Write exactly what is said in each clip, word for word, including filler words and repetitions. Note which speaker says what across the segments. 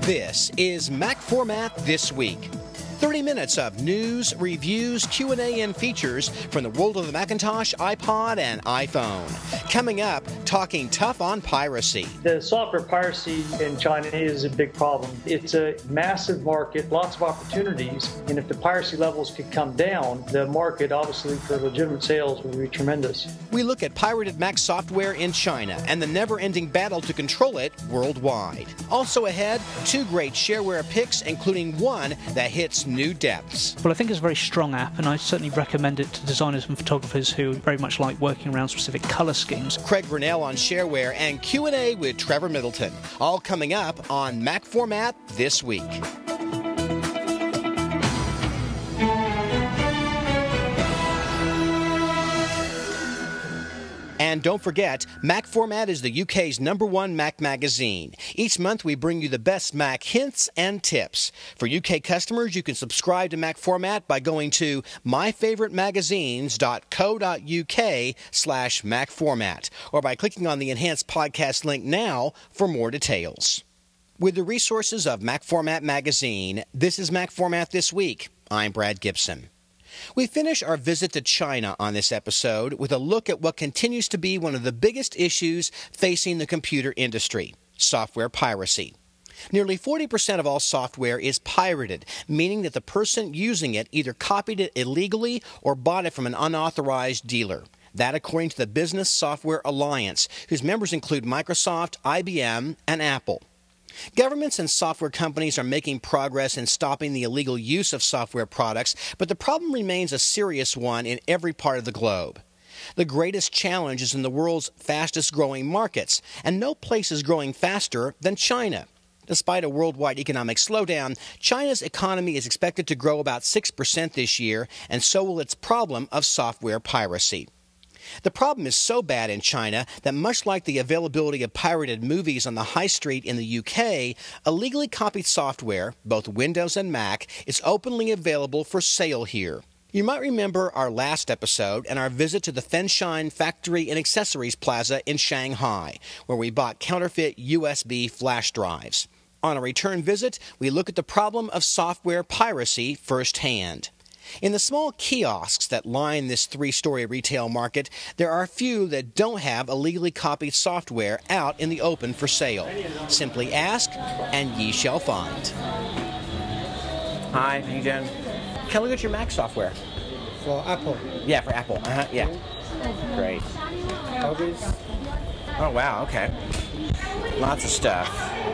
Speaker 1: This is Mac Format This Week. thirty minutes of news, reviews, Q and A, and features from the world of the Macintosh, iPod, and iPhone. Coming up, talking tough on piracy.
Speaker 2: The software piracy in China is a big problem. It's a massive market, lots of opportunities, and if the piracy levels could come down, the market, obviously, for legitimate sales would be tremendous.
Speaker 1: We look at pirated Mac software in China and the never-ending battle to control it worldwide. Also ahead, two great shareware picks, including one that hits new depths.
Speaker 3: Well, I think it's a very strong app, and I certainly recommend it to designers and photographers who very much like working around specific color schemes.
Speaker 1: Craig Vernell on shareware and Q and A with Trevor Middleton. All coming up on Mac Format This Week. And don't forget, Mac Format is the U K's number one Mac magazine. Each month we bring you the best Mac hints and tips. For U K customers, you can subscribe to Mac Format by going to myfavouritemagazines.co.uk slash Mac Format or by clicking on the enhanced podcast link now for more details. With the resources of Mac Format magazine, this is Mac Format This Week. I'm Brad Gibson. We finish our visit to China on this episode with a look at what continues to be one of the biggest issues facing the computer industry, software piracy. Nearly forty percent of all software is pirated, meaning that the person using it either copied it illegally or bought it from an unauthorized dealer. That according to the Business Software Alliance, whose members include Microsoft, I B M, and Apple. Governments and software companies are making progress in stopping the illegal use of software products, but the problem remains a serious one in every part of the globe. The greatest challenge is in the world's fastest-growing markets, and no place is growing faster than China. Despite a worldwide economic slowdown, China's economy is expected to grow about six percent this year, and so will its problem of software piracy. The problem is so bad in China that much like the availability of pirated movies on the high street in the U K, illegally copied software, both Windows and Mac, is openly available for sale here. You might remember our last episode and our visit to the Fenshine Factory and Accessories Plaza in Shanghai, where we bought counterfeit U S B flash drives. On a return visit, we look at the problem of software piracy firsthand. In the small kiosks that line this three-story retail market, there are a few that don't have illegally copied software out in the open for sale. Simply ask, and ye shall find. Hi, how you doing? Can I look at your Mac software?
Speaker 4: For Apple.
Speaker 1: Yeah, for Apple. Uh-huh, yeah. Great. Oh, wow, okay. Lots of stuff.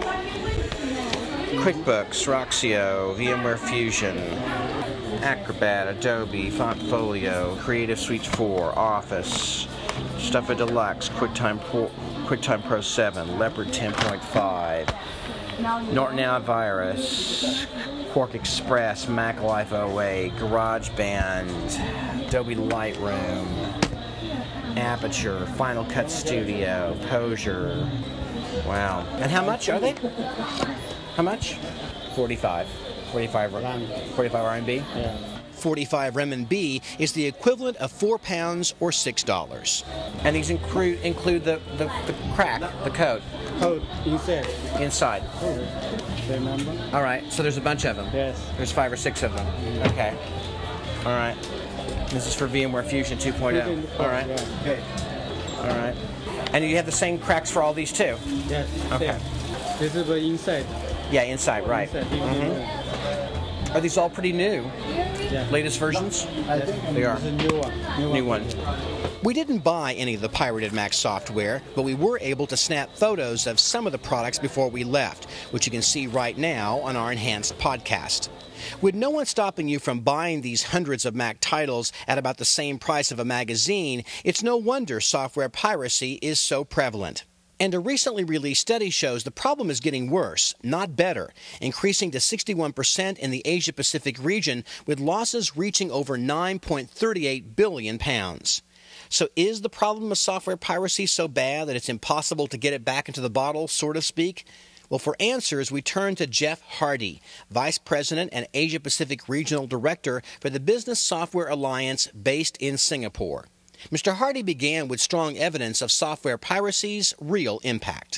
Speaker 1: QuickBooks, Roxio, VMware Fusion, Acrobat, Adobe, Fontfolio, Creative Suite four, Office, Stuffa Deluxe, QuickTime Pro, QuickTime Pro seven, Leopard ten point five, Norton Antivirus, Quark Express, Mac Life O A, GarageBand, Adobe Lightroom, Aperture, Final Cut Studio, Posure. Wow. And how much are they? How much? forty-five. forty-five, forty-five R M B?
Speaker 4: Yeah.
Speaker 1: forty-five R M B is the equivalent of four pounds or six dollars. And these include include the, the, the crack, the code.
Speaker 4: Code inside.
Speaker 1: Inside.
Speaker 4: Oh, remember?
Speaker 1: All right, so there's a bunch of them.
Speaker 4: Yes.
Speaker 1: There's five or six of them. Okay. All right. This is for VMware Fusion two point oh. All right.
Speaker 4: Okay.
Speaker 1: All right. And you have the same cracks for all these too?
Speaker 4: Yes.
Speaker 1: Okay.
Speaker 4: Same. This is the inside.
Speaker 1: Yeah, inside, right.
Speaker 4: Inside.
Speaker 1: Mm-hmm. Are these all pretty new?
Speaker 4: Yeah.
Speaker 1: Latest versions?
Speaker 4: I think
Speaker 1: They are.
Speaker 4: It's a new one. New,
Speaker 1: New
Speaker 4: one.
Speaker 1: one. We didn't buy any of the pirated Mac software, but we were able to snap photos of some of the products before we left, which you can see right now on our enhanced podcast. With no one stopping you from buying these hundreds of Mac titles at about the same price of a magazine, it's no wonder software piracy is so prevalent. And a recently released study shows the problem is getting worse, not better, increasing to sixty-one percent in the Asia-Pacific region, with losses reaching over nine point three eight billion pounds. So is the problem of software piracy so bad that it's impossible to get it back into the bottle, so to speak? Well, for answers, we turn to Jeff Hardy, Vice President and Asia-Pacific Regional Director for the Business Software Alliance based in Singapore. Mister Hardy began with strong evidence of software piracy's real impact.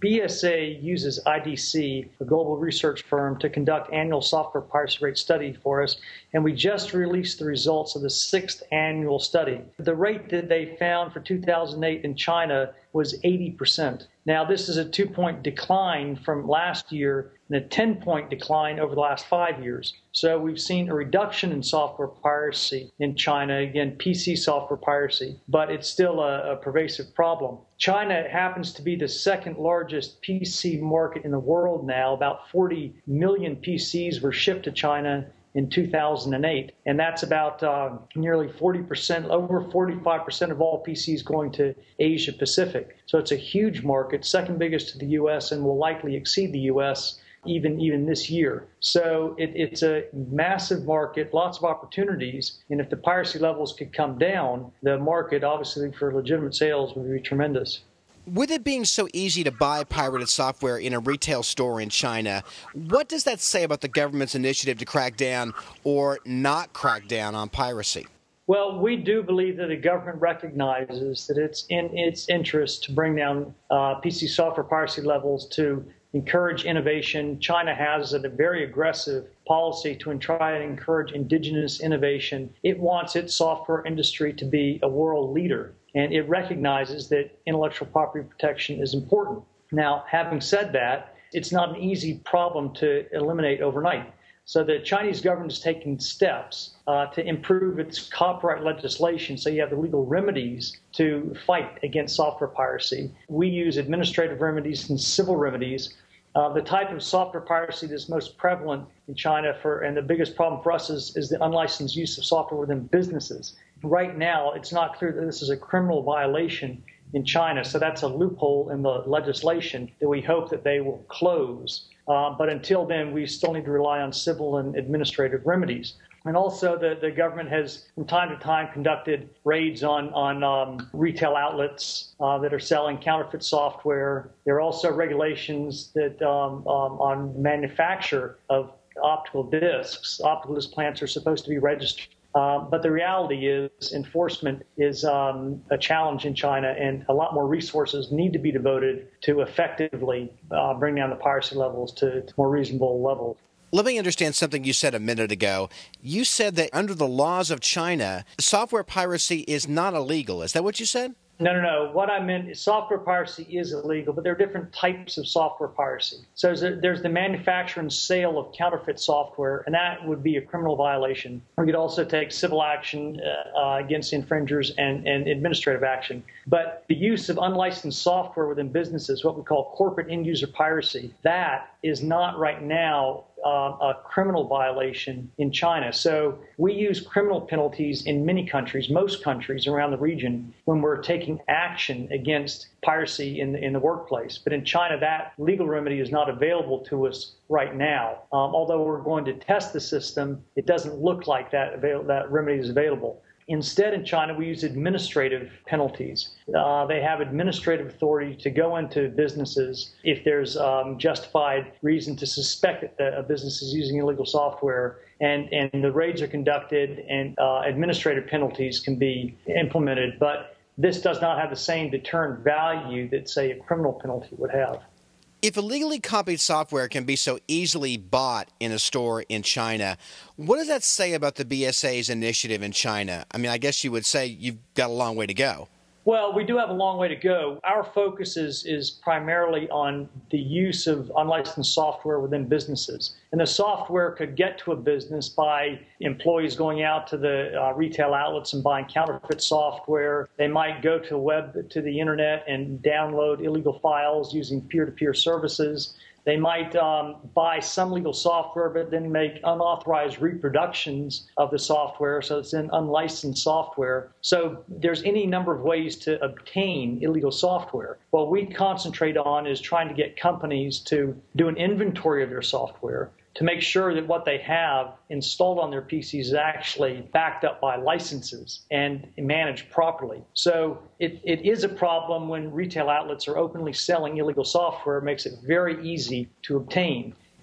Speaker 2: B S A uses I D C, a global research firm, to conduct annual software piracy rate study for us, and we just released the results of the sixth annual study. The rate that they found for two thousand eight in China was eighty percent. Now, this is a two-point decline from last year and a ten-point decline over the last five years. So we've seen a reduction in software piracy in China, again, P C software piracy, but it's still a, a pervasive problem. China happens to be the second largest P C market in the world now. About forty million P Cs were shipped to China in two thousand eight, and that's about uh, nearly forty percent, over forty-five percent of all P Cs going to Asia Pacific. So it's a huge market, second biggest to the U S, and will likely exceed the U S even even this year. So it, it's a massive market, lots of opportunities, and if the piracy levels could come down, the market, obviously, for legitimate sales would be tremendous.
Speaker 1: With it being so easy to buy pirated software in a retail store in China, what does that say about the government's initiative to crack down or not crack down on piracy?
Speaker 2: Well, we do believe that the government recognizes that it's in its interest to bring down uh, P C software piracy levels to encourage innovation. China has a very aggressive policy to try and encourage indigenous innovation. It wants its software industry to be a world leader, and it recognizes that intellectual property protection is important. Now, having said that, it's not an easy problem to eliminate overnight. So the Chinese government is taking steps uh, to improve its copyright legislation so you have the legal remedies to fight against software piracy. We use administrative remedies and civil remedies. Uh, the type of software piracy that's most prevalent in China, for, and the biggest problem for us, is, is the unlicensed use of software within businesses. Right now, it's not clear that this is a criminal violation in China, so that's a loophole in the legislation that we hope that they will close. Uh, but until then, we still need to rely on civil and administrative remedies. And also, the, the government has, from time to time, conducted raids on, on um, retail outlets uh, that are selling counterfeit software. There are also regulations that um, um, on manufacture of optical discs. Optical disc plants are supposed to be registered. Uh, but the reality is enforcement is um, a challenge in China, and a lot more resources need to be devoted to effectively uh, bring down the piracy levels to, to more reasonable levels.
Speaker 1: Let me understand something you said a minute ago. You said that under the laws of China, software piracy is not illegal. Is that what you said?
Speaker 2: No, no, no. What I meant is software piracy is illegal, but there are different types of software piracy. So there's, a, there's the manufacture and sale of counterfeit software, and that would be a criminal violation. We could also take civil action uh, uh, against infringers and, and administrative action. But the use of unlicensed software within businesses, what we call corporate end-user piracy, that is not right now Uh, a criminal violation in China. So we use criminal penalties in many countries, most countries around the region, when we're taking action against piracy in the, in the workplace. But in China, that legal remedy is not available to us right now. Um, although we're going to test the system, it doesn't look like that, avail- that remedy is available. Instead, in China, we use administrative penalties. Uh, they have administrative authority to go into businesses if there's um, justified reason to suspect that a business is using illegal software, and, and the raids are conducted, and uh, administrative penalties can be implemented. But this does not have the same deterrent value that, say, a criminal penalty would have.
Speaker 1: If illegally copied software can be so easily bought in a store in China, what does that say about the B S A's initiative in China? I mean, I guess you would say you've got a long way to go.
Speaker 2: Well, we do have a long way to go. Our focus is, is primarily on the use of unlicensed software within businesses. And the software could get to a business by employees going out to the uh, retail outlets and buying counterfeit software. They might go to the web, to the internet, and download illegal files using peer-to-peer services. They might um, buy some legal software, but then make unauthorized reproductions of the software, so it's in unlicensed software. So there's any number of ways to obtain illegal software. What we concentrate on is trying to get companies to do an inventory of their software, to make sure that what they have installed on their P Cs is actually backed up by licenses and managed properly. So it, it is a problem when retail outlets are openly selling illegal software. It makes it very easy to obtain.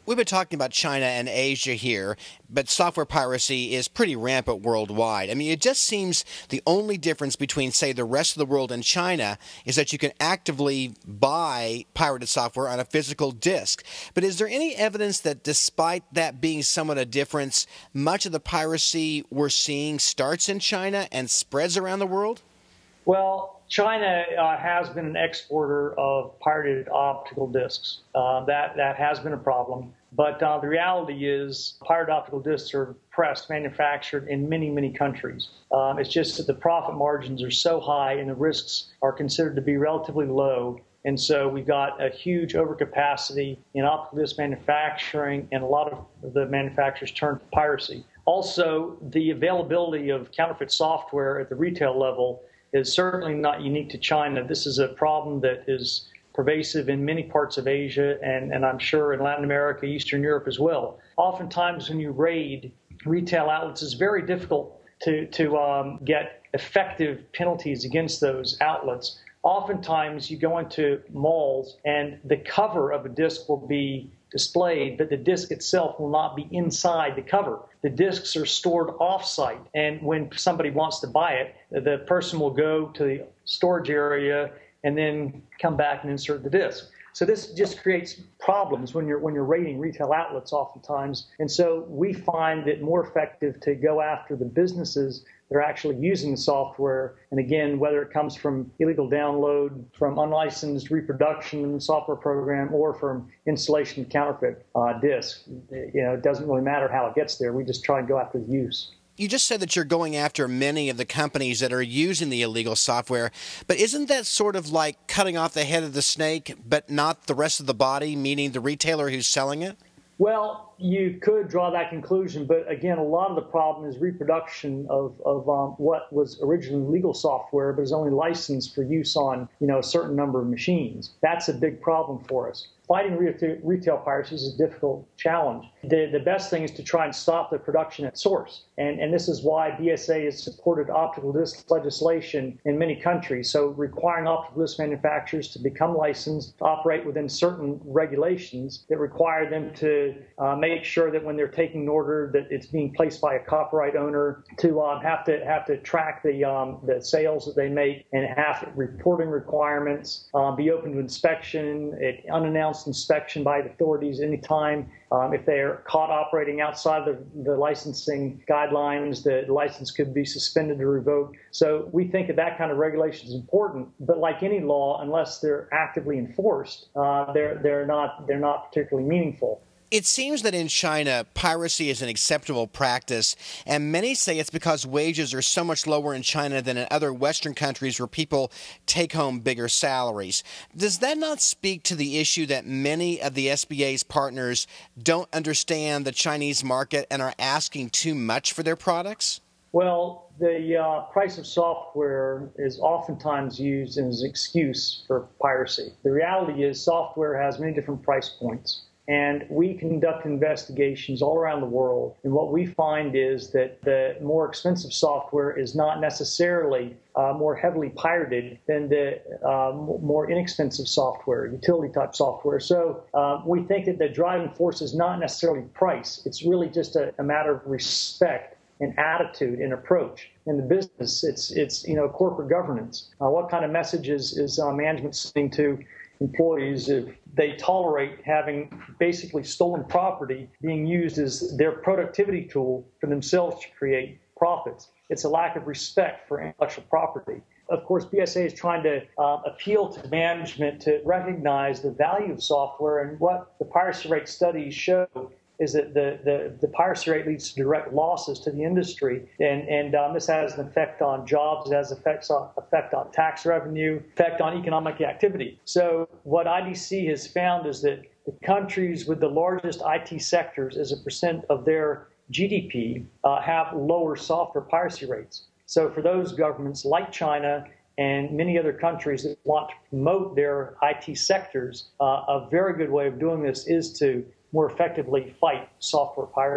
Speaker 1: We've been talking about China and Asia here, but software piracy is pretty rampant worldwide. I mean, it just seems the only difference between, say, the rest of the world and China is that you can actively buy pirated software on a physical disk. But is there any evidence that despite that being somewhat a difference, much of the piracy we're seeing starts in China and spreads around the world?
Speaker 2: Well, China uh, has been an exporter of pirated optical disks. Uh, that, that has been a problem. But uh, the reality is pirated optical disks are pressed, manufactured in many, many countries. Um, it's just that the profit margins are so high and the risks are considered to be relatively low. And so we've got a huge overcapacity in optical disk manufacturing, and a lot of the manufacturers turn to piracy. Also, the availability of counterfeit software at the retail level is certainly not unique to China. This is a problem that is pervasive in many parts of Asia, and, and I'm sure in Latin America, Eastern Europe as well. Oftentimes when you raid retail outlets, it's very difficult to, to um, get effective penalties against those outlets. Oftentimes you go into malls and the cover of a disc will be displayed, but the disc itself will not be inside the cover. The discs are stored off-site, and when somebody wants to buy it, the person will go to the storage area and then come back and insert the disc. So this just creates problems when you're when you're raiding retail outlets oftentimes. And so we find it more effective to go after the businesses that are actually using the software. And again, whether it comes from illegal download, from unlicensed reproduction in the software program, or from installation of counterfeit uh, discs, you know, it doesn't really matter how it gets there. We just try and go after the use.
Speaker 1: You just said that you're going after many of the companies that are using the illegal software, but isn't that sort of like cutting off the head of the snake, but not the rest of the body, meaning the retailer who's selling it?
Speaker 2: Well, you could draw that conclusion, but again, a lot of the problem is reproduction of, of um, what was originally legal software, but is only licensed for use on, you know, a certain number of machines. That's a big problem for us. Fighting retail piracy is a difficult challenge. The, the best thing is to try and stop the production at source. And, and this is why B S A has supported optical disc legislation in many countries. So requiring optical disc manufacturers to become licensed, to operate within certain regulations that require them to uh, make sure that when they're taking an order that it's being placed by a copyright owner, to um, have to have to track the um, the sales that they make, and have reporting requirements, uh, be open to inspection, it, unannounced inspection by the authorities anytime. Um, if they are caught operating outside the, the licensing guidelines, the license could be suspended or revoked. So we think that that kind of regulation is important. But like any law, unless they're actively enforced, uh, they're they're not they're not particularly meaningful.
Speaker 1: It seems that in China, piracy is an acceptable practice, and many say it's because wages are so much lower in China than in other Western countries where people take home bigger salaries. Does that not speak to the issue that many of the S B A's partners don't understand the Chinese market and are asking too much for their products?
Speaker 2: Well, the uh, price of software is oftentimes used as an excuse for piracy. The reality is software has many different price points. And we conduct investigations all around the world. And what we find is that the more expensive software is not necessarily uh, more heavily pirated than the uh, more inexpensive software, utility-type software. So uh, we think that the driving force is not necessarily price. It's really just a, a matter of respect and attitude and approach. In the business, it's, it's you know, corporate governance. Uh, what kind of messages is uh, management sending to employees if they tolerate having basically stolen property being used as their productivity tool for themselves to create profits? It's a lack of respect for intellectual property. Of course, B S A is trying to uh, appeal to management to recognize the value of software, and what the piracy rate studies show is that the, the, the piracy rate leads to direct losses to the industry. And, and um, this has an effect on jobs, it has effects on, effect on tax revenue, effect on economic activity. So what I D C has found is that the countries with the largest I T sectors as a percent of their G D P uh, have lower software piracy rates. So for those governments like China and many other countries that want to promote their I T sectors, uh, a very good way of doing this is to more effectively fight software piracy.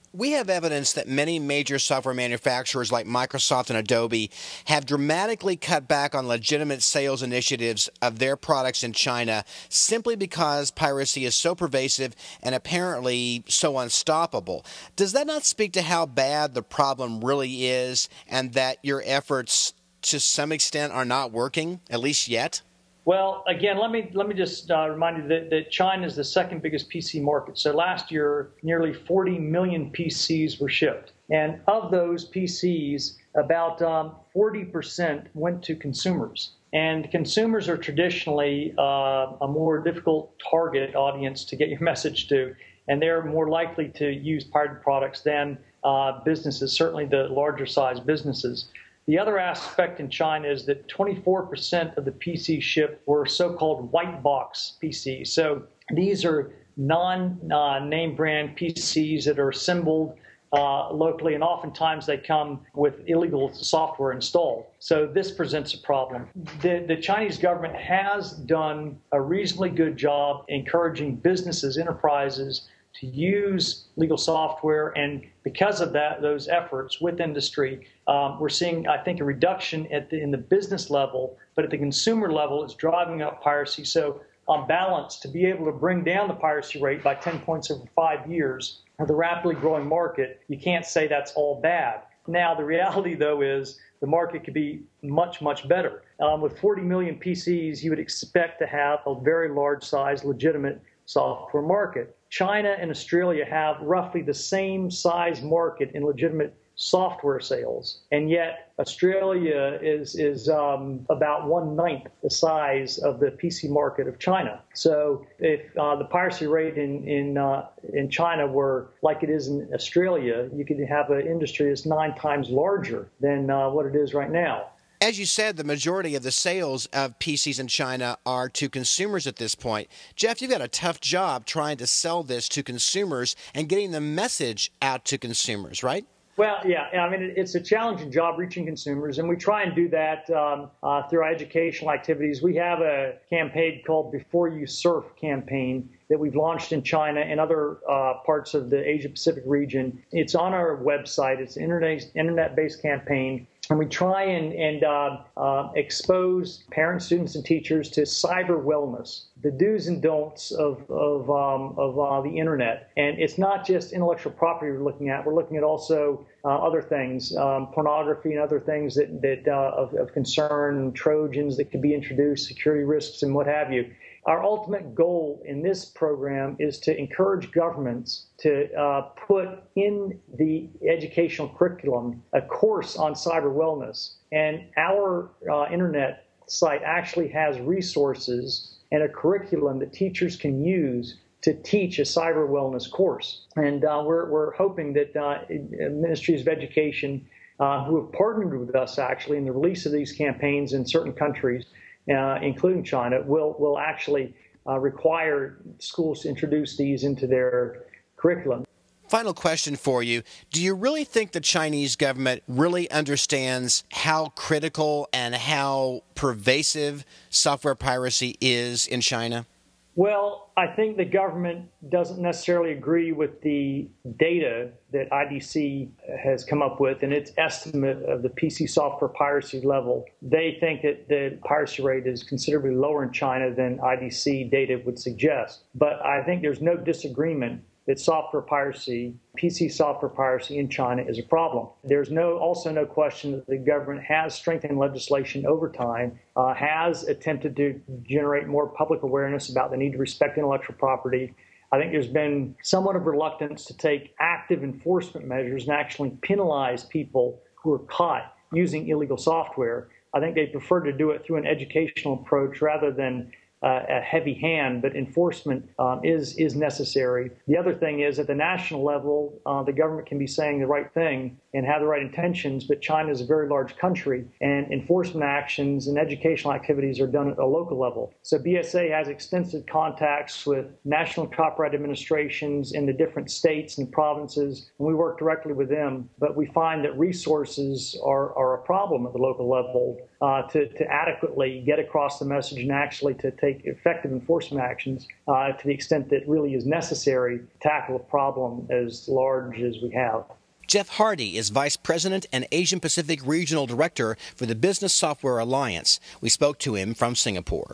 Speaker 1: We have evidence that many major software manufacturers like Microsoft and Adobe have dramatically cut back on legitimate sales initiatives of their products in China simply because piracy is so pervasive and apparently so unstoppable. Does that not speak to how bad the problem really is and that your efforts to some extent are not working, at least yet?
Speaker 2: Well, again, let me let me just uh, remind you that, that China is the second biggest P C market. So last year, nearly forty million P Cs were shipped. And of those P Cs, about um, forty percent went to consumers. And consumers are traditionally uh, a more difficult target audience to get your message to. And they're more likely to use pirated products than uh, businesses, certainly the larger size businesses. The other aspect in China is that twenty-four percent of the P Cs shipped were so-called white box P Cs. So these are non-name uh, brand P Cs that are assembled uh, locally, and oftentimes they come with illegal software installed. So this presents a problem. The, the Chinese government has done a reasonably good job encouraging businesses, enterprises, to use legal software, and because of that, those efforts with industry, um, we're seeing, I think, a reduction at the, in the business level, but at the consumer level, it's driving up piracy. So on balance, to be able to bring down the piracy rate by ten points over five years of the rapidly growing market, you can't say that's all bad. Now, the reality, though, is the market could be much, much better. Um, with forty million P Cs, you would expect to have a very large-sized, legitimate software market. China and Australia have roughly the same size market in legitimate software sales, and yet Australia is is um, about one-ninth the size of the P C market of China. So if uh, the piracy rate in in uh, in China were like it is in Australia, you could have an industry that's nine times larger than uh, what it is right now.
Speaker 1: As you said, the majority of the sales of P Cs in China are to consumers at this point. Jeff, you've got a tough job trying to sell this to consumers and getting the message out to consumers, right?
Speaker 2: Well, yeah, I mean, it's a challenging job reaching consumers, and we try and do that um, uh, through our educational activities. We have a campaign called Before You Surf campaign that we've launched in China and other uh, parts of the Asia-Pacific region. It's on our website. It's an internet, internet-based campaign. And we try and, and uh, uh, expose parents, students, and teachers to cyber wellness, the do's and don'ts of of, um, of uh, the internet. And it's not just intellectual property we're looking at. We're looking at also uh, other things, um, pornography and other things that, that uh, of, of concern, Trojans that could be introduced, security risks, and what have you. Our ultimate goal in this program is to encourage governments to uh, put in the educational curriculum a course on cyber wellness. And our uh, internet site actually has resources and a curriculum that teachers can use to teach a cyber wellness course. And uh, we're, we're hoping that uh, ministries of education uh, who have partnered with us actually in the release of these campaigns in certain countries, Uh, including China, will will actually uh, require schools to introduce these into their curriculum.
Speaker 1: Final question for you. Do you really think the Chinese government really understands how critical and how pervasive software piracy is in China?
Speaker 2: Well, I think the government doesn't necessarily agree with the data that I D C has come up with in its estimate of the P C software piracy level. They think that the piracy rate is considerably lower in China than I D C data would suggest. But I think there's no disagreement that software piracy, P C software piracy in China is a problem. There's no, also no question that the government has strengthened legislation over time, uh, has attempted to generate more public awareness about the need to respect intellectual property. I think there's been somewhat of reluctance to take active enforcement measures and actually penalize people who are caught using illegal software. I think they prefer to do it through an educational approach rather than Uh, a heavy hand, but enforcement um, is is necessary. The other thing is, at the national level, uh, the government can be saying the right thing and have the right intentions, but China is a very large country, and enforcement actions and educational activities are done at a local level. So B S A has extensive contacts with national copyright administrations in the different states and provinces, and we work directly with them, but we find that resources are, are a problem at the local level. uh, to, to adequately get across the message and actually to take effective enforcement actions uh, to the extent that really is necessary to tackle a problem as large as we have.
Speaker 1: Jeff Hardy is Vice President and Asian Pacific Regional Director for the Business Software Alliance. We spoke to him from Singapore.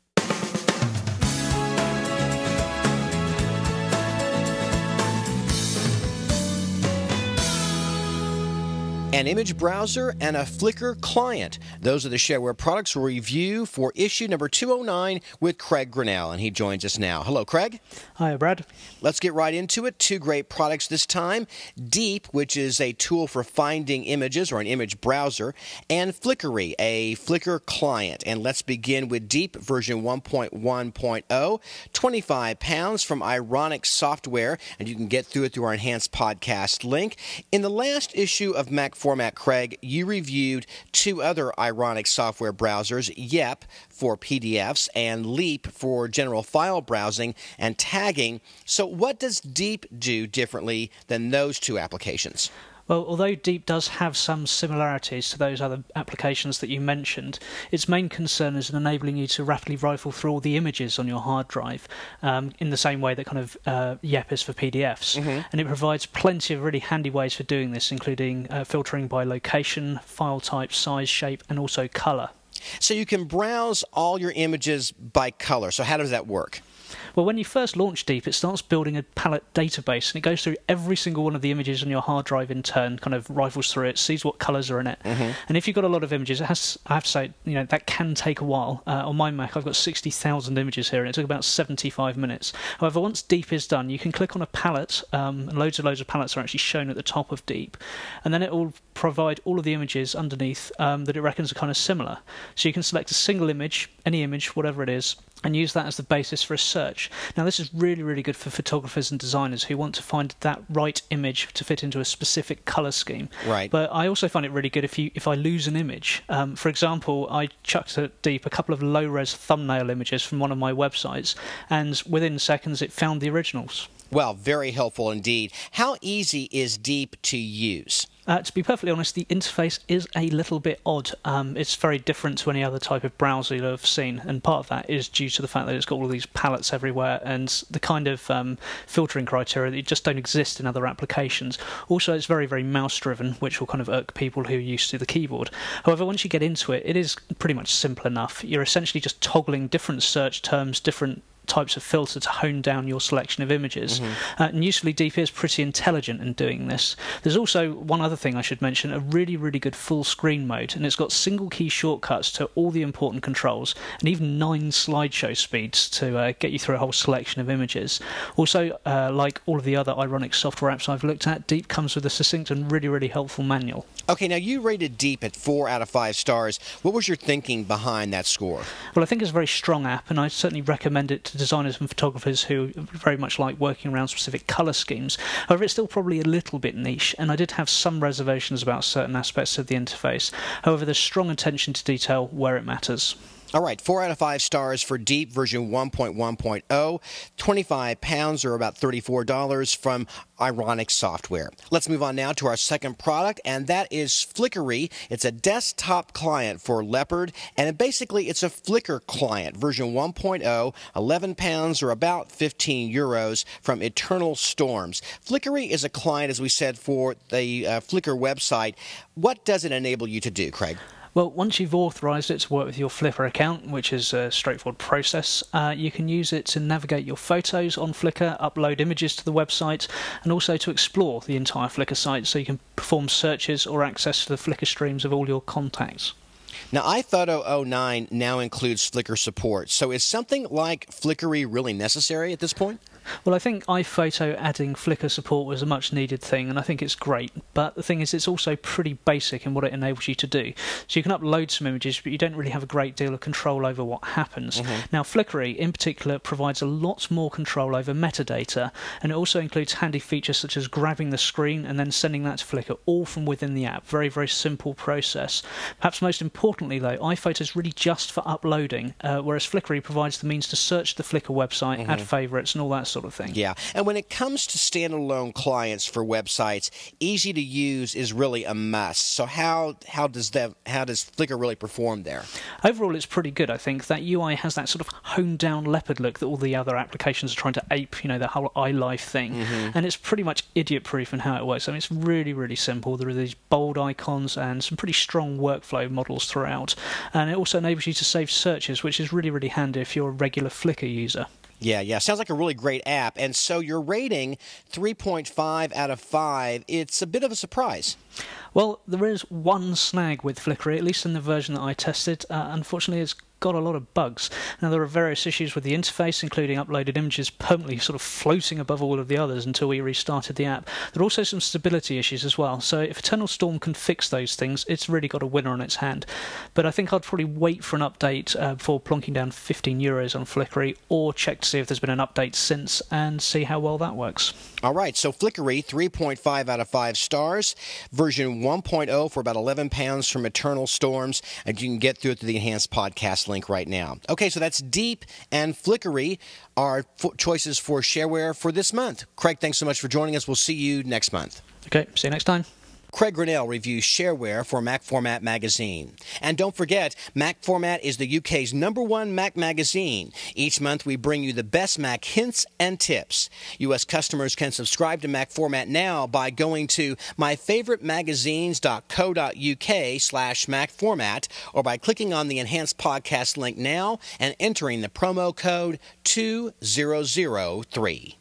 Speaker 1: An image browser and a Flickr client. Those are the shareware products we'll review for issue number two oh nine with Craig Grinnell, and he joins us now. Hello, Craig.
Speaker 3: Hi, Brad.
Speaker 1: Let's get right into it. Two great products this time. Deep, which is a tool for finding images or an image browser, and Flickery, a Flickr client. And let's begin with Deep version one point one point oh, twenty-five pounds from Ironic Software, and you can get through it through our enhanced podcast link. In the last issue of Mac Format, Craig, you reviewed two other Ironic software browsers, Yep for P D Fs and Leap for general file browsing and tagging. So what does Deep do differently than those two applications?
Speaker 3: Well, although Deep does have some similarities to those other applications that you mentioned, its main concern is in enabling you to rapidly rifle through all the images on your hard drive um, in the same way that kind of uh, Yep is for P D Fs. Mm-hmm. And it provides plenty of really handy ways for doing this, including uh, filtering by location, file type, size, shape, and also color.
Speaker 1: So you can browse all your images by color. So how does that work?
Speaker 3: Well, when you first launch Deep, it starts building a palette database, and it goes through every single one of the images on your hard drive in turn, kind of rifles through it, sees what colours are in it. Mm-hmm. And if you've got a lot of images, it has, I have to say, you know, that can take a while. Uh, on my Mac, I've got sixty thousand images here, and it took about seventy-five minutes. However, once Deep is done, you can click on a palette, um, and loads and loads of palettes are actually shown at the top of Deep, and then it will provide all of the images underneath um, that it reckons are kind of similar. So you can select a single image, any image, whatever it is, and use that as the basis for a search. Now, this is really, really good for photographers and designers who want to find that right image to fit into a specific colour scheme.
Speaker 1: Right.
Speaker 3: But I also find it really good if you if I lose an image. Um, for example, I chucked at Deep a couple of low-res thumbnail images from one of my websites, and within seconds it found the originals.
Speaker 1: Well, very helpful indeed. How easy is Deep to use?
Speaker 3: Uh, to be perfectly honest, the interface is a little bit odd. Um, it's very different to any other type of browser you'll have seen, and part of that is due to the fact that it's got all these palettes everywhere and the kind of um, filtering criteria that just don't exist in other applications. Also, it's very, very mouse-driven, which will kind of irk people who are used to the keyboard. However, once you get into it, it is pretty much simple enough. You're essentially just toggling different search terms, different types of filter to hone down your selection of images. Mm-hmm. Uh, and usefully, Deep is pretty intelligent in doing this. There's also one other thing I should mention, a really, really good full screen mode, and it's got single key shortcuts to all the important controls, and even nine slideshow speeds to uh, get you through a whole selection of images. Also, uh, like all of the other Ironic software apps I've looked at, Deep comes with a succinct and really, really helpful manual.
Speaker 1: Okay, now you rated Deep at four out of five stars. What was your thinking behind that score?
Speaker 3: Well, I think it's a very strong app, and I certainly recommend it to designers and photographers who very much like working around specific colour schemes. However, it's still probably a little bit niche, and I did have some reservations about certain aspects of the interface. However, there's strong attention to detail where it matters.
Speaker 1: All right, four out of five stars for Deep version one point one point oh, twenty-five pounds or about thirty-four dollars from Ironic Software. Let's move on now to our second product, and that is Flickery. It's a desktop client for Leopard, and it basically it's a Flickr client, version one point oh, eleven pounds or about fifteen euros from Eternal Storms. Flickery is a client, as we said, for the uh, Flickr website. What does it enable you to do, Craig?
Speaker 3: Well, once you've authorized it to work with your Flickr account, which is a straightforward process, uh, you can use it to navigate your photos on Flickr, upload images to the website, and also to explore the entire Flickr site so you can perform searches or access to the Flickr streams of all your contacts.
Speaker 1: Now, iPhoto oh nine now includes Flickr support, so is something like Flickery really necessary at this point?
Speaker 3: Well, I think iPhoto adding Flickr support was a much needed thing, and I think it's great. But the thing is, it's also pretty basic in what it enables you to do. So you can upload some images, but you don't really have a great deal of control over what happens. Mm-hmm. Now, Flickery, in particular, provides a lot more control over metadata, and it also includes handy features such as grabbing the screen and then sending that to Flickr, all from within the app. Very, very simple process. Perhaps most importantly, though, iPhoto is really just for uploading, uh, whereas Flickery provides the means to search the Flickr website, mm-hmm. add favourites, and all that sort of thing.
Speaker 1: Yeah, and when it comes to standalone clients for websites, easy to use is really a must. So how how does that how does Flickr really perform there?
Speaker 3: Overall, it's pretty good, I think. That U I has that sort of honed-down leopard look that all the other applications are trying to ape, you know, the whole iLife thing. Mm-hmm. And it's pretty much idiot-proof in how it works. I mean, it's really, really simple. There are these bold icons and some pretty strong workflow models throughout. And it also enables you to save searches, which is really, really handy if you're a regular Flickr user.
Speaker 1: Yeah, yeah. Sounds like a really great app. And so your rating, three point five out of five, it's a bit of a surprise.
Speaker 3: Well, there is one snag with Flickr, at least in the version that I tested. Uh, unfortunately, it's got a lot of bugs. Now, there are various issues with the interface, including uploaded images permanently sort of floating above all of the others until we restarted the app. There are also some stability issues as well. So if Eternal Storm can fix those things, it's really got a winner on its hand. But I think I'd probably wait for an update uh, before plonking down fifteen euros on Flickery, or check to see if there's been an update since and see how well that works.
Speaker 1: All right, so Flickery, three point five out of five stars. Version one point oh for about eleven pounds from Eternal Storms, and you can get through it to the enhanced podcast link right now. Okay, so that's Deep and Flickery, our f- choices for shareware for this month. Craig, thanks so much for joining us. We'll see you next month.
Speaker 3: Okay, see you next time.
Speaker 1: Craig Grinnell reviews shareware for Mac Format magazine. And don't forget, Mac Format is the U K's number one Mac magazine. Each month we bring you the best Mac hints and tips. U S customers can subscribe to Mac Format now by going to myfavoritemagazines.co.uk slash Mac Format, or by clicking on the enhanced podcast link now and entering the promo code two thousand three.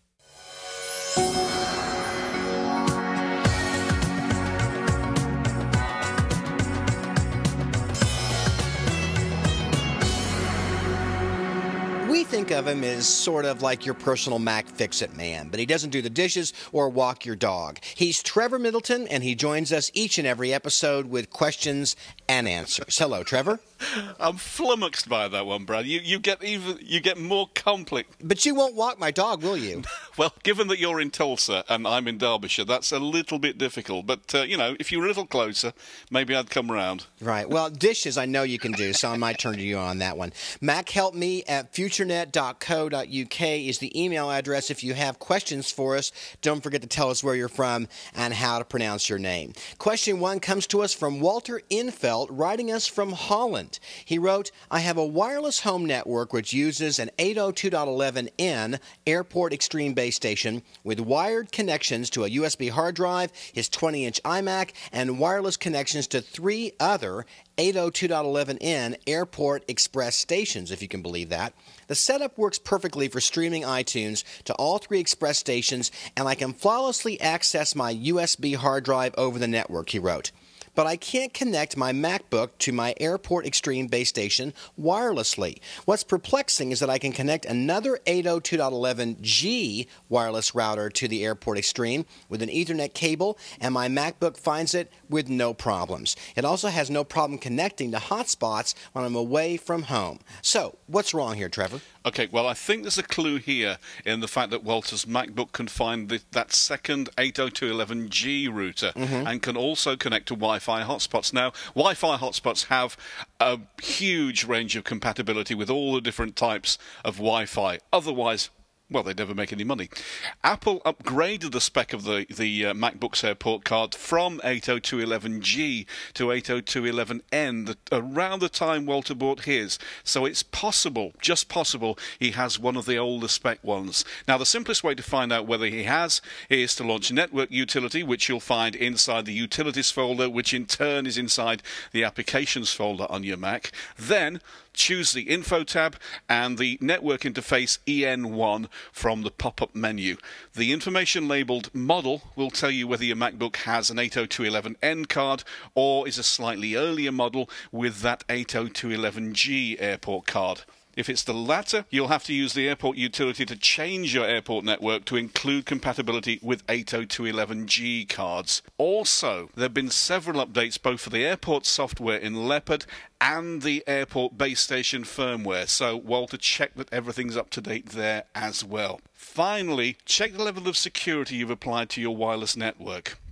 Speaker 1: We think of him as sort of like your personal Mac fix-it man, but he doesn't do the dishes or walk your dog. He's Trevor Middleton, and he joins us each and every episode with questions and answers. Hello, Trevor.
Speaker 5: I'm flummoxed by that one, Brad. You you get even you get more complex.
Speaker 1: But you won't walk my dog, will you?
Speaker 5: Well, given that you're in Tulsa and I'm in Derbyshire, that's a little bit difficult. But, uh, you know, if you were a little closer, maybe I'd come round.
Speaker 1: Right. Well, dishes I know you can do, so I might turn to you on that one. MacHelpMe at futurenet dot co dot uk is the email address. If you have questions for us, don't forget to tell us where you're from and how to pronounce your name. Question one comes to us from Walter Infelt, writing us from Holland. He wrote, I have a wireless home network which uses an eight oh two dot eleven n Airport Extreme base station with wired connections to a U S B hard drive, his twenty inch iMac, and wireless connections to three other eight oh two dot eleven n Airport Express stations, if you can believe that. The setup works perfectly for streaming iTunes to all three Express stations, and I can flawlessly access my U S B hard drive over the network, he wrote. But I can't connect my MacBook to my Airport Extreme base station wirelessly. What's perplexing is that I can connect another eight oh two dot eleven G wireless router to the Airport Extreme with an Ethernet cable, and my MacBook finds it with no problems. It also has no problem connecting to hotspots when I'm away from home. So, what's wrong here, Trevor?
Speaker 5: Okay, well, I think there's a clue here in the fact that Walter's MacBook can find the, that second eight oh two dot eleven G router mm-hmm. and can also connect to Wi-Fi hotspots. Now, Wi-Fi hotspots have a huge range of compatibility with all the different types of Wi-Fi. Otherwise, well, they never make any money. Apple upgraded the spec of the, the uh, MacBook's Airport card from eight oh two dot eleven G to eight oh two dot eleven N the, around the time Walter bought his. So it's possible, just possible, he has one of the older spec ones. Now, the simplest way to find out whether he has is to launch Network Utility, which you'll find inside the Utilities folder, which in turn is inside the Applications folder on your Mac. Then choose the Info tab and the Network Interface E N one from the pop-up menu. The information labelled Model will tell you whether your MacBook has an eight oh two dot eleven N card or is a slightly earlier model with that eight oh two dot eleven G Airport card. If it's the latter, you'll have to use the Airport Utility to change your airport network to include compatibility with eight oh two dot eleven G cards. Also, there have been several updates both for the airport software in Leopard and the airport base station firmware, so Walter, check that everything's up to date there as well. Finally, check the level of security you've applied to your wireless network.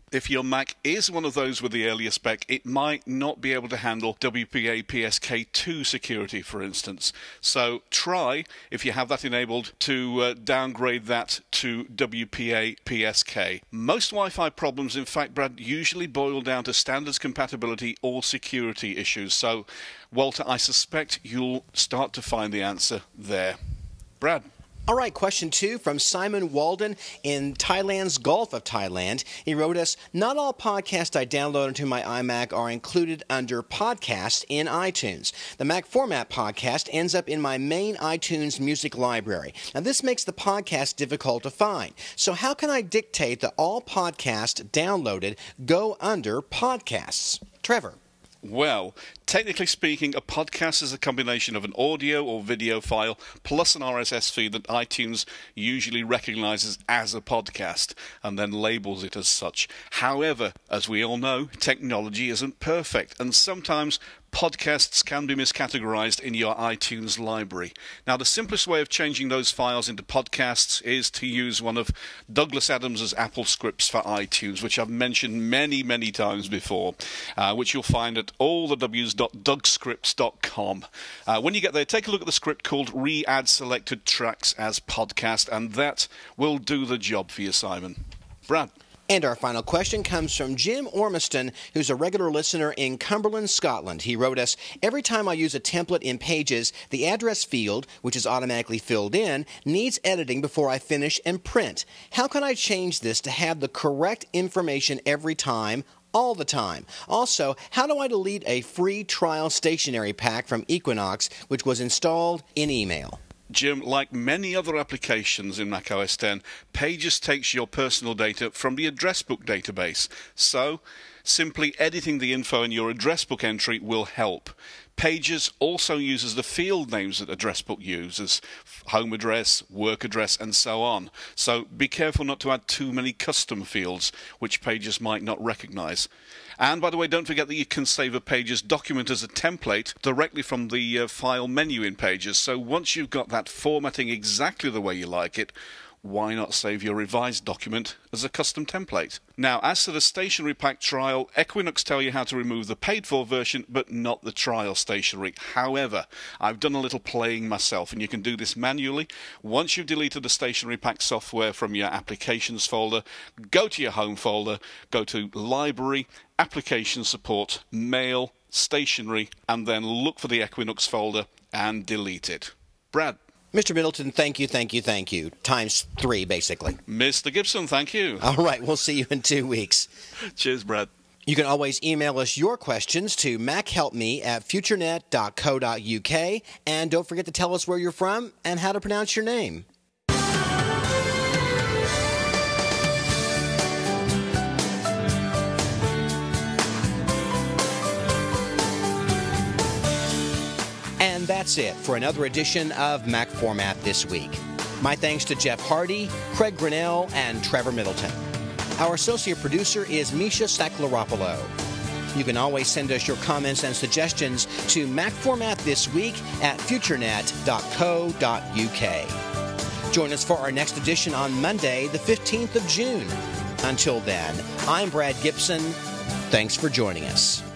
Speaker 5: If your Mac is one of those with the earlier spec, it might not be able to handle W P A P S K two security, for instance. So try, if you have that enabled, to uh, downgrade that to W P A P S K. Most Wi-Fi problems, in fact, Brad, usually boil down to standards compatibility or security issues. So, Walter, I suspect you'll start to find the answer there. Brad.
Speaker 1: All right, question two from Simon Walden in Thailand's Gulf of Thailand. He wrote us, not all podcasts I download into my iMac are included under podcasts in iTunes. The Mac Format podcast ends up in my main iTunes music library. Now, this makes the podcast difficult to find. So how can I dictate that all podcasts downloaded go under podcasts? Trevor.
Speaker 5: Well, technically speaking, a podcast is a combination of an audio or video file plus an R S S feed that iTunes usually recognizes as a podcast and then labels it as such. However, as we all know, technology isn't perfect, and sometimes podcasts can be miscategorized in your iTunes library. Now, the simplest way of changing those files into podcasts is to use one of Douglas Adams' Apple scripts for iTunes, which I've mentioned many, many times before, uh, which you'll find at all the w dot doug scripts dot com. Uh, when you get there, take a look at the script called Re-Add Selected Tracks as Podcast, and that will do the job for you, Simon. Brad.
Speaker 1: And our final question comes from Jim Ormiston, who's a regular listener in Cumberland, Scotland. He wrote us, every time I use a template in Pages, the address field, which is automatically filled in, needs editing before I finish and print. How can I change this to have the correct information every time, all the time? Also, how do I delete a free trial stationery pack from Equinox, which was installed in email?
Speaker 5: Jim, like many other applications in Mac O S X, Pages takes your personal data from the address book database. So, simply editing the info in your address book entry will help. Pages also uses the field names that address book uses, home address, work address, and so on. So be careful not to add too many custom fields, which Pages might not recognize. And by the way, don't forget that you can save a Pages document as a template directly from the uh, file menu in Pages. So once you've got that formatting exactly the way you like it, why not save your revised document as a custom template? Now, as to the stationery pack trial, Equinox tell you how to remove the paid-for version, but not the trial stationery. However, I've done a little playing myself, and you can do this manually. Once you've deleted the stationery pack software from your applications folder, go to your home folder, go to Library, Application Support, Mail, Stationery, and then look for the Equinox folder and delete it. Brad.
Speaker 1: Mister Middleton, thank you, thank you, thank you. Times three, basically.
Speaker 5: Mister Gibson, thank you.
Speaker 1: All right, we'll see you in two weeks.
Speaker 5: Cheers, Brad.
Speaker 1: You can always email us your questions to machelpme at futurenet dot co dot uk, and don't forget to tell us where you're from and how to pronounce your name. And that's it for another edition of Mac Format This Week. My thanks to Jeff Hardy, Craig Grinnell, and Trevor Middleton. Our associate producer is Misha Saklaropoulos. You can always send us your comments and suggestions to MacFormatThisWeek at futurenet dot co dot uk. Join us for our next edition on Monday, the fifteenth of June. Until then, I'm Brad Gibson. Thanks for joining us.